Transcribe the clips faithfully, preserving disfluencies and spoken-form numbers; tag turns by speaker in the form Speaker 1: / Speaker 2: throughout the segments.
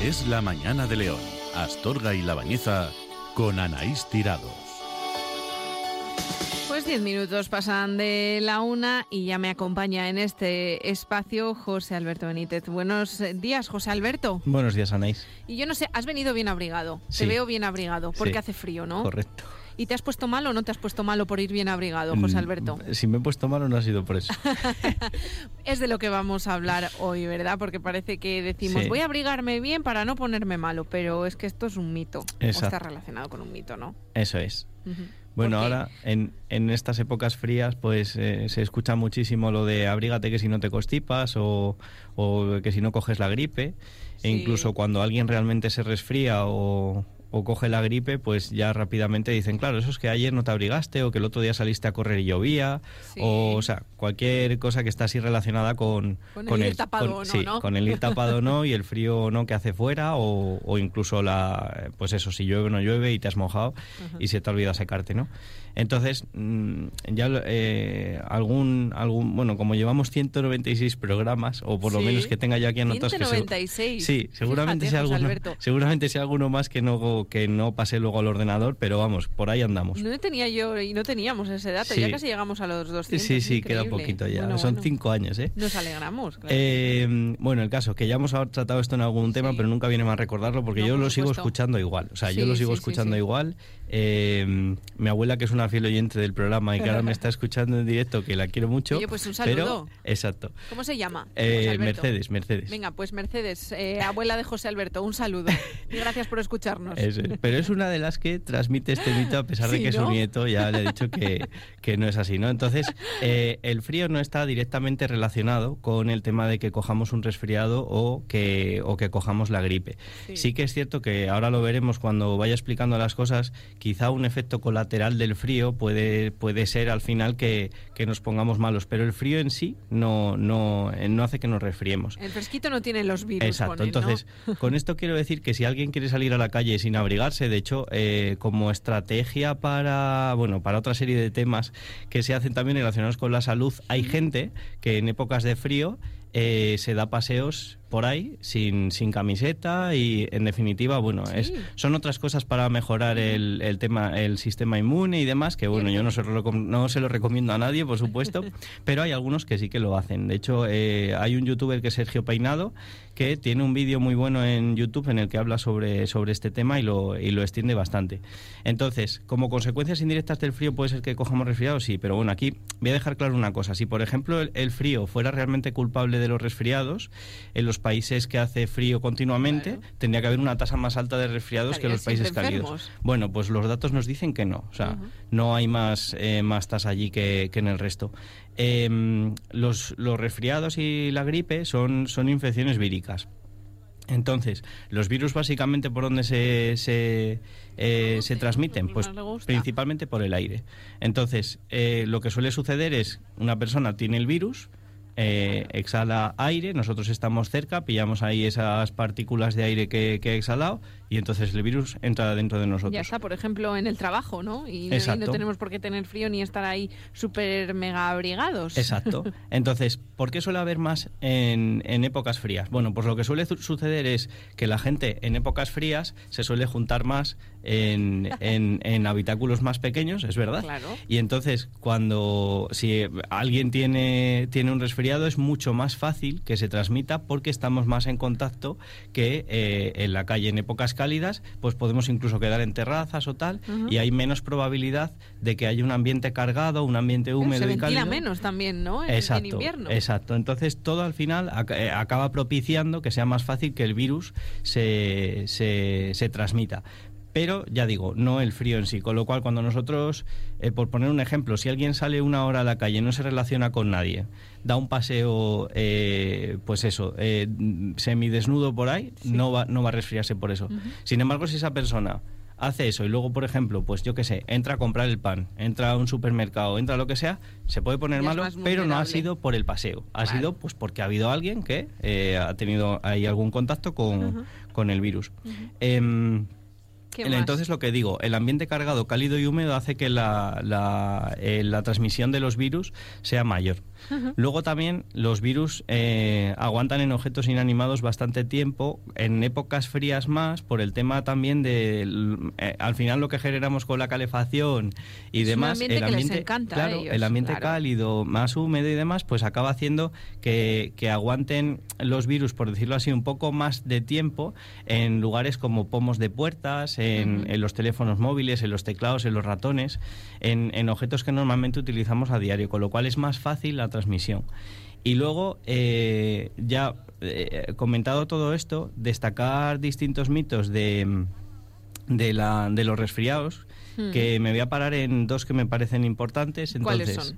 Speaker 1: Es la mañana de León, Astorga y La Bañeza, con Anaís Tirados.
Speaker 2: Pues diez minutos pasan de la una y ya me acompaña en este espacio José Alberto Benítez. Buenos días, José Alberto.
Speaker 3: Buenos días, Anaís.
Speaker 2: Y yo no sé, has venido bien abrigado.
Speaker 3: Sí.
Speaker 2: Te veo bien abrigado, porque
Speaker 3: Sí.
Speaker 2: hace frío, ¿no?
Speaker 3: Correcto.
Speaker 2: ¿Y te has puesto malo o no te has puesto malo por ir bien abrigado, José Alberto?
Speaker 3: Si me he puesto malo no ha sido por eso.
Speaker 2: Es de lo que vamos a hablar hoy, ¿verdad? Porque parece que decimos,
Speaker 3: Sí.
Speaker 2: voy a abrigarme bien para no ponerme malo, pero es que esto es un mito.
Speaker 3: Exacto.
Speaker 2: O está relacionado con un mito, ¿no?
Speaker 3: Eso es.
Speaker 2: Uh-huh.
Speaker 3: Bueno,
Speaker 2: ¿Por qué?
Speaker 3: ahora en, en estas épocas frías pues eh, se escucha muchísimo lo de abrígate que si no te constipas o, o que si no coges la gripe.
Speaker 2: Sí.
Speaker 3: E incluso cuando alguien realmente se resfría o, o coge la gripe, pues ya rápidamente dicen, claro, eso es que ayer no te abrigaste o que el otro día saliste a correr y llovía.
Speaker 2: Sí.
Speaker 3: O, o sea, cualquier cosa que está así relacionada con,
Speaker 2: Con el ir tapado
Speaker 3: con-
Speaker 2: o no,
Speaker 3: sí,
Speaker 2: ¿no?
Speaker 3: con el ir tapado o no y el frío o no que hace fuera o, o incluso la pues eso, si llueve o no llueve y te has mojado
Speaker 2: Ajá.
Speaker 3: y se te ha olvidado secarte, ¿no? Entonces, mmm, ya eh, algún, algún, bueno, como llevamos ciento noventa y seis programas, o por lo
Speaker 2: Sí.
Speaker 3: menos que tenga yo aquí anotados que
Speaker 2: ciento noventa y seis.
Speaker 3: sí, seguramente
Speaker 2: Fíjate,
Speaker 3: sea
Speaker 2: José
Speaker 3: alguno,
Speaker 2: Alberto.
Speaker 3: seguramente sea alguno más que no que no pase luego al ordenador, pero vamos, por ahí andamos.
Speaker 2: No tenía yo y no teníamos ese dato,
Speaker 3: Sí.
Speaker 2: ya casi llegamos a los doscientos.
Speaker 3: Sí, sí,
Speaker 2: increíble.
Speaker 3: queda poquito ya.
Speaker 2: Bueno,
Speaker 3: Son
Speaker 2: bueno.
Speaker 3: cinco años, ¿eh?
Speaker 2: Nos alegramos, claro.
Speaker 3: Eh, bueno, el caso, que ya hemos tratado esto en algún tema,
Speaker 2: Sí.
Speaker 3: pero nunca viene mal recordarlo porque
Speaker 2: No,
Speaker 3: yo
Speaker 2: por
Speaker 3: lo sigo
Speaker 2: supuesto.
Speaker 3: escuchando igual. O sea, yo
Speaker 2: Sí,
Speaker 3: lo sigo
Speaker 2: sí, sí,
Speaker 3: escuchando
Speaker 2: sí.
Speaker 3: igual. Eh, mi abuela, que es una fiel oyente del programa y que ahora me está escuchando en directo, que la quiero mucho.
Speaker 2: Oye, pues un
Speaker 3: pero-
Speaker 2: saludo.
Speaker 3: exacto.
Speaker 2: ¿Cómo se llama?
Speaker 3: Eh,
Speaker 2: José Alberto.
Speaker 3: Mercedes, Mercedes.
Speaker 2: Venga, pues Mercedes, eh, abuela de José Alberto, un saludo. Y gracias por escucharnos.
Speaker 3: Eso es. Pero es una de las que transmite este mito a pesar de
Speaker 2: Sí,
Speaker 3: que
Speaker 2: ¿no?
Speaker 3: su nieto ya le ha dicho que, que no es así, ¿no? Entonces, eh, el frío no está directamente relacionado con el tema de que cojamos un resfriado o que, o que cojamos la gripe.
Speaker 2: Sí.
Speaker 3: Sí que es cierto que ahora lo veremos cuando vaya explicando las cosas, quizá un efecto colateral del frío puede, puede ser al final que, que nos pongamos malos, pero el frío en sí no, no, eh, no hace que nos resfriemos.
Speaker 2: El fresquito no tiene los virus.
Speaker 3: Exacto,
Speaker 2: con él, ¿no?
Speaker 3: entonces con esto quiero decir que si alguien quiere salir a la calle sin abrigarse, de hecho, eh, como estrategia para, bueno, para otra serie de temas que se hacen también relacionados con la salud, hay gente que en épocas de frío eh, se da paseos por ahí sin, sin camiseta y en definitiva, bueno,
Speaker 2: Sí.
Speaker 3: es, son otras cosas para mejorar el, el tema, el sistema inmune y demás, que bueno, yo no se, lo, recom- no se lo recomiendo a nadie, por supuesto, pero hay algunos que sí que lo hacen. De hecho, eh, hay un youtuber que es Sergio Peinado, que tiene un vídeo muy bueno en YouTube en el que habla sobre, sobre este tema y lo, y lo extiende bastante. Entonces, como consecuencias indirectas del frío puede ser que cojamos resfriados, sí, pero bueno, aquí voy a dejar claro una cosa. Si, por ejemplo, el, el frío fuera realmente culpable de los resfriados, en los países que hace frío continuamente,
Speaker 2: Claro.
Speaker 3: tendría que haber una tasa más alta de resfriados que
Speaker 2: Estarían
Speaker 3: los países
Speaker 2: siempre
Speaker 3: cálidos.
Speaker 2: enfermos.
Speaker 3: Bueno, pues los datos nos dicen que no. O sea,
Speaker 2: Ujú.
Speaker 3: no hay más, eh, más tasa allí que, que en el resto. Eh, los, los resfriados y la gripe son, son infecciones víricas. Entonces, los virus básicamente por donde se, se, eh, se transmiten, pues
Speaker 2: Más le gusta.
Speaker 3: principalmente por el aire. Entonces, eh, lo que suele suceder es, una persona tiene el virus, eh, exhala aire, nosotros estamos cerca, pillamos ahí esas partículas de aire que, que ha exhalado y entonces el virus entra dentro de nosotros.
Speaker 2: Ya está, por ejemplo, en el trabajo, ¿no? Y, no- y
Speaker 3: Exacto.
Speaker 2: no tenemos por qué tener frío ni estar ahí súper mega abrigados.
Speaker 3: Exacto. Entonces, ¿por qué suele haber más en, en épocas frías? Bueno, pues lo que suele su- suceder es que la gente en épocas frías se suele juntar más en, en, en habitáculos más pequeños, es verdad.
Speaker 2: Claro.
Speaker 3: Y entonces, cuando si alguien tiene, tiene un resfriado, es mucho más fácil que se transmita porque estamos más en contacto que eh, en la calle. En épocas cálidas, pues podemos incluso quedar en terrazas o tal,
Speaker 2: Ujú.
Speaker 3: y hay menos probabilidad de que haya un ambiente cargado, un ambiente húmedo
Speaker 2: se
Speaker 3: y
Speaker 2: ventila
Speaker 3: cálido.
Speaker 2: menos también, ¿no? En, en
Speaker 3: Exacto,
Speaker 2: invierno.
Speaker 3: exacto. Entonces todo al final ac- eh, acaba propiciando que sea más fácil que el virus se, se, se transmita. Pero, ya digo, no el frío en sí. Con lo cual, cuando nosotros, eh, por poner un ejemplo, si alguien sale una hora a la calle, no se relaciona con nadie, da un paseo, eh, pues eso, eh, semidesnudo por ahí,
Speaker 2: Sí.
Speaker 3: no va, no va a resfriarse por eso.
Speaker 2: Ujú.
Speaker 3: Sin embargo, si esa persona hace eso y luego, por ejemplo, pues yo qué sé, entra a comprar el pan, entra a un supermercado, entra a lo que sea, se puede poner
Speaker 2: Ya es
Speaker 3: malo,
Speaker 2: más
Speaker 3: pero no ha
Speaker 2: vulnerable.
Speaker 3: sido por el paseo, ha
Speaker 2: Claro.
Speaker 3: sido pues porque ha habido alguien que eh, ha tenido ahí algún contacto con,
Speaker 2: Ujú.
Speaker 3: con el virus.
Speaker 2: Ujú.
Speaker 3: Em,
Speaker 2: ¿Qué
Speaker 3: el-
Speaker 2: más?
Speaker 3: Entonces lo que digo, el ambiente cargado, cálido y húmedo hace que la, la, eh, la transmisión de los virus sea mayor. Uh-huh. Luego también los virus eh, aguantan en objetos inanimados bastante tiempo, en épocas frías más, por el tema también de, eh, al final lo que generamos con la calefacción y
Speaker 2: es
Speaker 3: demás,
Speaker 2: un ambiente
Speaker 3: el ambiente,
Speaker 2: que les encanta
Speaker 3: claro,
Speaker 2: a ellos,
Speaker 3: el ambiente
Speaker 2: claro.
Speaker 3: cálido, más húmedo y demás, pues acaba haciendo que, que aguanten los virus, por decirlo así, un poco más de tiempo en lugares como pomos de puertas, en, uh-huh. en los teléfonos móviles, en los teclados, en los ratones, en, en objetos que normalmente utilizamos a diario, con lo cual es más fácil la transmisión. Y luego, eh, ya eh, comentado todo esto, destacar distintos mitos de, de, la, de los resfriados, hmm. que me voy a parar en dos que me parecen importantes. Entonces,
Speaker 2: ¿cuáles son?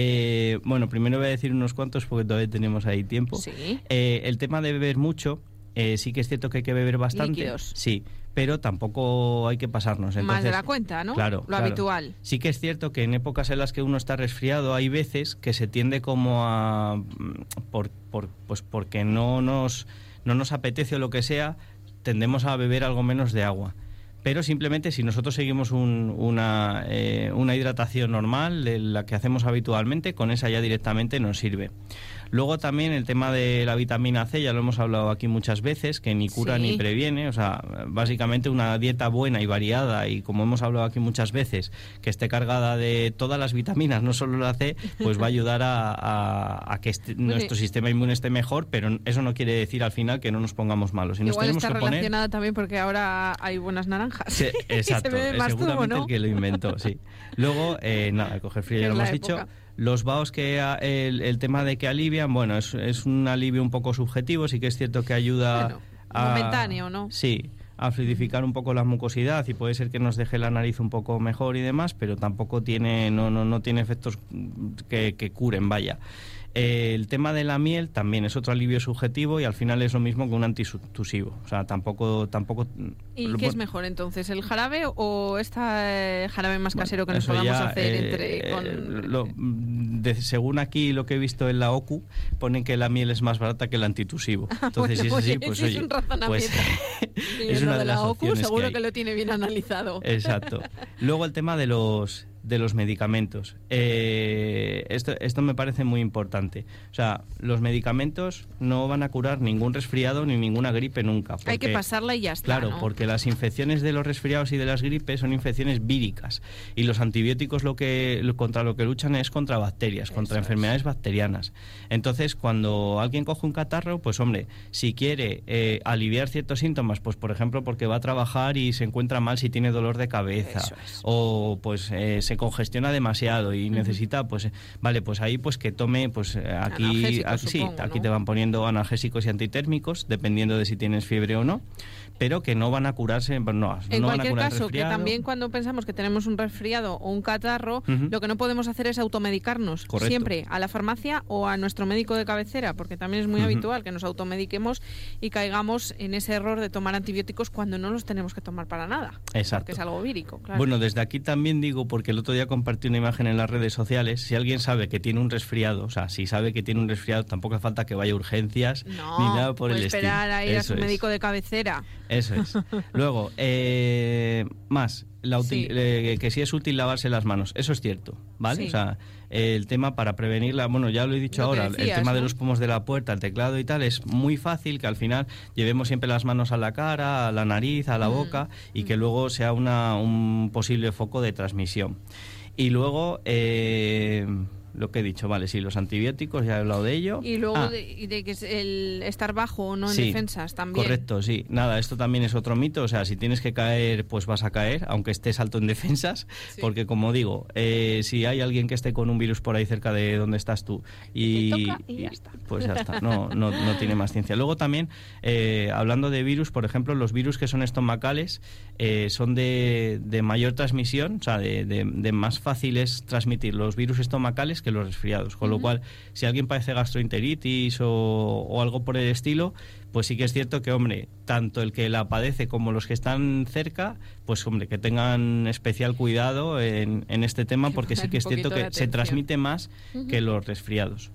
Speaker 3: Eh, bueno, primero voy a decir unos cuantos porque todavía tenemos ahí tiempo.
Speaker 2: ¿Sí?
Speaker 3: Eh, el tema de beber mucho, eh, sí que es cierto que hay que beber bastante.
Speaker 2: Líquidos.
Speaker 3: Sí, pero tampoco hay que pasarnos. Entonces,
Speaker 2: más de la cuenta, ¿no?
Speaker 3: Claro,
Speaker 2: lo
Speaker 3: claro.
Speaker 2: habitual.
Speaker 3: Sí que es cierto que en épocas en las que uno está resfriado hay veces que se tiende como a... Por, por, pues porque no nos, no nos apetece o lo que sea, tendemos a beber algo menos de agua. Pero simplemente si nosotros seguimos un, una, eh, una hidratación normal, de la que hacemos habitualmente, con esa ya directamente nos sirve. Luego también el tema de la vitamina C, ya lo hemos hablado aquí muchas veces, que ni cura
Speaker 2: sí.
Speaker 3: ni previene, o sea, básicamente una dieta buena y variada, y como hemos hablado aquí muchas veces, que esté cargada de todas las vitaminas, no solo la C, pues va a ayudar a, a, a que este, nuestro sistema inmune esté mejor, pero eso no quiere decir al final que no nos pongamos malos. Y nos
Speaker 2: igual
Speaker 3: tenemos
Speaker 2: está
Speaker 3: que poner...
Speaker 2: relacionada también porque ahora hay buenas naranjas.
Speaker 3: Sí, exacto,
Speaker 2: se bebe más
Speaker 3: seguramente
Speaker 2: zumo, ¿no?
Speaker 3: el que lo inventó, sí. Luego, eh, nada, el coger frío ya lo hemos dicho. Los vaos que el, el tema de que alivian, bueno, es, es un alivio un poco subjetivo, sí que es cierto que ayuda
Speaker 2: bueno,
Speaker 3: a...
Speaker 2: momentáneo, ¿no?
Speaker 3: Sí, a fluidificar un poco la mucosidad y puede ser que nos deje la nariz un poco mejor y demás, pero tampoco tiene, no, no, no tiene efectos que, que curen, vaya. Eh, el tema de la miel también es otro alivio subjetivo y al final es lo mismo que un antitusivo. O sea, tampoco... tampoco
Speaker 2: ¿Y qué es mejor entonces? ¿El jarabe o este jarabe más casero que
Speaker 3: bueno,
Speaker 2: nos podamos
Speaker 3: ya,
Speaker 2: hacer
Speaker 3: eh,
Speaker 2: entre con...
Speaker 3: eh, lo, de, según aquí lo que he visto en la O C U, ponen que la miel es más barata que el antitusivo. Entonces,
Speaker 2: bueno,
Speaker 3: si es así,
Speaker 2: oye,
Speaker 3: pues
Speaker 2: sí,
Speaker 3: oye,
Speaker 2: es un razonamiento.
Speaker 3: pues
Speaker 2: sí,
Speaker 3: es una
Speaker 2: de,
Speaker 3: de
Speaker 2: la
Speaker 3: las
Speaker 2: O C U
Speaker 3: opciones
Speaker 2: seguro
Speaker 3: que, hay.
Speaker 2: que lo tiene bien analizado.
Speaker 3: Exacto. Luego el tema de los de los medicamentos. Eh, esto, esto me parece muy importante. O sea, los medicamentos no van a curar ningún resfriado ni ninguna gripe nunca. Porque,
Speaker 2: hay que pasarla y ya está,
Speaker 3: claro,
Speaker 2: ¿no?
Speaker 3: porque las infecciones de los resfriados y de las gripes son infecciones víricas. Y los antibióticos lo que contra lo que luchan es contra bacterias, contra
Speaker 2: Eso
Speaker 3: enfermedades
Speaker 2: es.
Speaker 3: bacterianas. Entonces, cuando alguien coge un catarro, pues hombre, si quiere eh, aliviar ciertos síntomas, pues por ejemplo porque va a trabajar y se encuentra mal si tiene dolor de cabeza,
Speaker 2: Eso es.
Speaker 3: o pues eh, se congestiona demasiado y uh-huh. necesita, pues vale, pues ahí pues que tome, pues aquí, aquí sí,
Speaker 2: supongo,
Speaker 3: aquí
Speaker 2: ¿no?
Speaker 3: te van poniendo analgésicos y antitérmicos, dependiendo de si tienes fiebre o no, pero que no van a curarse, no,
Speaker 2: en
Speaker 3: no van a
Speaker 2: cualquier
Speaker 3: curar
Speaker 2: caso,
Speaker 3: el
Speaker 2: que
Speaker 3: resfriado.
Speaker 2: también cuando pensamos que tenemos un resfriado o un catarro,
Speaker 3: Uh-huh.
Speaker 2: lo que no podemos hacer es automedicarnos.
Speaker 3: Correcto.
Speaker 2: Siempre a la farmacia o a nuestro médico de cabecera, porque también es muy
Speaker 3: Uh-huh.
Speaker 2: habitual que nos automediquemos y caigamos en ese error de tomar antibióticos cuando no los tenemos que tomar para nada.
Speaker 3: Exacto.
Speaker 2: Porque es algo vírico, claro.
Speaker 3: Bueno, desde aquí también digo, porque el otro día compartí una imagen en las redes sociales, si alguien sabe que tiene un resfriado, o sea, si sabe que tiene un resfriado, tampoco hace falta que vaya a urgencias
Speaker 2: no,
Speaker 3: ni nada por
Speaker 2: puede
Speaker 3: el estilo.
Speaker 2: esperar a ir
Speaker 3: Eso
Speaker 2: a su
Speaker 3: es.
Speaker 2: médico de cabecera.
Speaker 3: Eso es. Luego, eh, más, la util,
Speaker 2: Sí.
Speaker 3: eh, que sí es útil lavarse las manos, eso es cierto, ¿vale?
Speaker 2: Sí.
Speaker 3: O sea, eh, el tema para prevenirla, bueno, ya lo he dicho
Speaker 2: Lo que
Speaker 3: ahora,
Speaker 2: decías,
Speaker 3: el tema
Speaker 2: ¿no?
Speaker 3: de los pomos de la puerta, el teclado y tal, es muy fácil que al final llevemos siempre las manos a la cara, a la nariz, a la
Speaker 2: Mm.
Speaker 3: boca y
Speaker 2: Mm.
Speaker 3: que luego sea una, un posible foco de transmisión. Y luego... Eh, lo que he dicho, vale, sí, los antibióticos, ya he hablado de ello.
Speaker 2: Y luego
Speaker 3: Ah,
Speaker 2: de, de que es el estar bajo o no en
Speaker 3: sí,
Speaker 2: defensas también.
Speaker 3: correcto, sí. Nada, esto también es otro mito, o sea, si tienes que caer, pues vas a caer, aunque estés alto en defensas,
Speaker 2: Sí.
Speaker 3: porque como digo, eh, si hay alguien que esté con un virus por ahí cerca de donde estás tú y,
Speaker 2: Te toca y ya está.
Speaker 3: pues ya está, no, no, no tiene más ciencia. Luego también, eh, hablando de virus, por ejemplo, los virus que son estomacales eh, son de, de mayor transmisión, o sea, de, de, de más fáciles transmitir los virus estomacales que los resfriados, con lo
Speaker 2: Ujú.
Speaker 3: cual, si alguien padece gastroenteritis o, o algo por el estilo, pues sí que es cierto que, hombre, tanto el que la padece como los que están cerca, pues hombre, que tengan especial cuidado en, en este tema,
Speaker 2: Que
Speaker 3: porque sí
Speaker 2: pongan
Speaker 3: que es
Speaker 2: un
Speaker 3: cierto
Speaker 2: poquito
Speaker 3: que
Speaker 2: de
Speaker 3: se
Speaker 2: atención.
Speaker 3: transmite más
Speaker 2: Ujú.
Speaker 3: que los resfriados.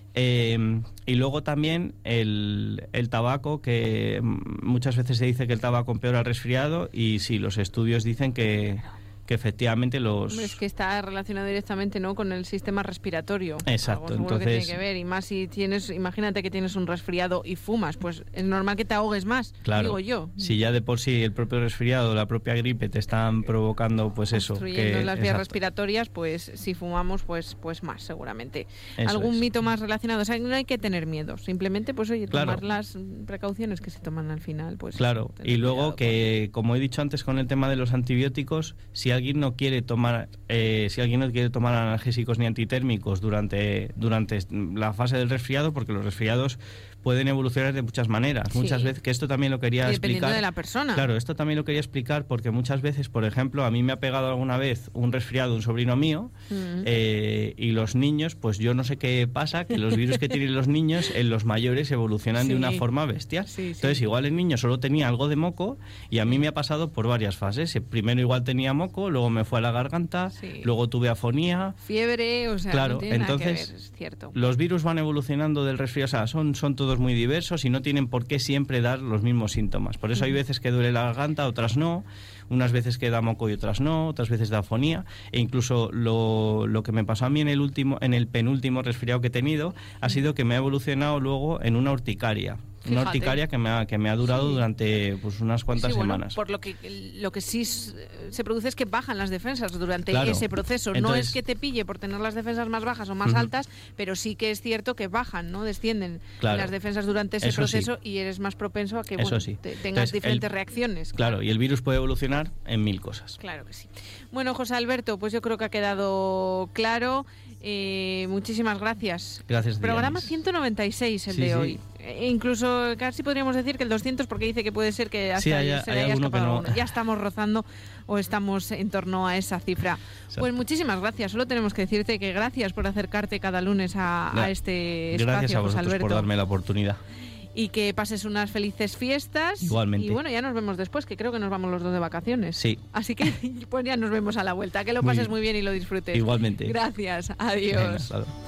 Speaker 3: Eh, y luego también el, el tabaco, que muchas veces se dice que el tabaco empeora el resfriado, y sí, los estudios dicen que, que efectivamente los...
Speaker 2: Hombre, es que está relacionado directamente, ¿no?, con el sistema respiratorio.
Speaker 3: Exacto,
Speaker 2: Algo seguro
Speaker 3: entonces...
Speaker 2: que tiene que ver, y más si tienes, imagínate que tienes un resfriado y fumas, pues es normal que te ahogues más,
Speaker 3: claro,
Speaker 2: digo yo.
Speaker 3: Si ya de por sí el propio resfriado, la propia gripe te están provocando, pues eso...
Speaker 2: Obstruyendo
Speaker 3: que,
Speaker 2: las vías
Speaker 3: exacto.
Speaker 2: respiratorias, pues si fumamos, pues pues más, seguramente.
Speaker 3: Eso
Speaker 2: ¿Algún
Speaker 3: es.
Speaker 2: mito más relacionado? O sea, no hay que tener miedo, simplemente, pues oye,
Speaker 3: Claro.
Speaker 2: tomar las precauciones que se toman al final, pues...
Speaker 3: Claro,
Speaker 2: tener
Speaker 3: y luego
Speaker 2: cuidado
Speaker 3: que, como he dicho antes con el tema de los antibióticos, si alguien no quiere tomar, eh, si alguien no quiere tomar analgésicos ni antitérmicos durante, durante la fase del resfriado, porque los resfriados pueden evolucionar de muchas maneras.
Speaker 2: Sí.
Speaker 3: Muchas veces, que esto también lo quería
Speaker 2: Y dependiendo
Speaker 3: explicar.
Speaker 2: de la persona.
Speaker 3: Claro, esto también lo quería explicar porque muchas veces, por ejemplo, a mí me ha pegado alguna vez un resfriado un sobrino mío
Speaker 2: Mm.
Speaker 3: eh, y los niños, pues yo no sé qué pasa, que los virus que tienen los niños en los mayores evolucionan
Speaker 2: Sí.
Speaker 3: de una forma bestial.
Speaker 2: Sí, sí.
Speaker 3: Entonces, igual el niño solo tenía algo de moco y a mí me ha pasado por varias fases. Primero igual tenía moco, luego me fue a la garganta,
Speaker 2: Sí.
Speaker 3: luego tuve afonía.
Speaker 2: Fiebre, o sea,
Speaker 3: Claro,
Speaker 2: no tiene nada que
Speaker 3: entonces,
Speaker 2: ver, es cierto.
Speaker 3: Los virus van evolucionando del resfriado, o sea, son, son todos muy diversos y no tienen por qué siempre dar los mismos síntomas. Por eso hay veces que duele la garganta, otras no, unas veces que da moco y otras no, otras veces da afonía, e incluso lo, lo que me pasó a mí en el último, en el penúltimo resfriado que he tenido, ha sido que me ha evolucionado luego en una urticaria. Una
Speaker 2: Fíjate.
Speaker 3: urticaria que me ha, que me ha durado
Speaker 2: Sí.
Speaker 3: durante pues unas cuantas
Speaker 2: Sí, bueno,
Speaker 3: semanas.
Speaker 2: por lo que lo que sí s- se produce es que bajan las defensas durante
Speaker 3: Claro.
Speaker 2: ese proceso. no
Speaker 3: Entonces-
Speaker 2: es que te pille por tener las defensas más bajas o más
Speaker 3: Ujú.
Speaker 2: altas, pero sí que es cierto que bajan, ¿no? Descienden
Speaker 3: Claro.
Speaker 2: las defensas durante ese
Speaker 3: Eso sí.
Speaker 2: proceso y eres más propenso a que
Speaker 3: Eso
Speaker 2: bueno,
Speaker 3: sí.
Speaker 2: te- tengas
Speaker 3: Entonces,
Speaker 2: diferentes
Speaker 3: el-
Speaker 2: reacciones.
Speaker 3: Claro, y el virus puede evolucionar en mil cosas.
Speaker 2: Claro que sí. Bueno, José Alberto, pues yo creo que ha quedado claro. Eh, muchísimas gracias.
Speaker 3: Gracias,
Speaker 2: Programa
Speaker 3: Dianis.
Speaker 2: ciento noventa y seis el
Speaker 3: Sí,
Speaker 2: de
Speaker 3: sí.
Speaker 2: hoy. E incluso casi podríamos decir que el doscientos, porque dice que puede ser que hasta
Speaker 3: Sí, hay-
Speaker 2: se le
Speaker 3: hay
Speaker 2: haya
Speaker 3: alguno
Speaker 2: escapado
Speaker 3: que no.
Speaker 2: alguno. Ya estamos rozando o estamos en torno a esa cifra.
Speaker 3: Exacto.
Speaker 2: Pues muchísimas gracias. Solo tenemos que decirte que gracias por acercarte cada lunes a, a
Speaker 3: Gra-
Speaker 2: este espacio,
Speaker 3: Gracias a
Speaker 2: José
Speaker 3: vosotros
Speaker 2: Alberto.
Speaker 3: por darme la oportunidad.
Speaker 2: Y que pases unas felices fiestas.
Speaker 3: Igualmente.
Speaker 2: Y bueno, ya nos vemos después, que creo que nos vamos los dos de vacaciones.
Speaker 3: Sí.
Speaker 2: Así que pues ya nos vemos a la vuelta. Que lo
Speaker 3: Muy
Speaker 2: pases
Speaker 3: bien.
Speaker 2: muy bien y lo disfrutes.
Speaker 3: Igualmente.
Speaker 2: Gracias. Adiós.
Speaker 3: Venga, hasta luego.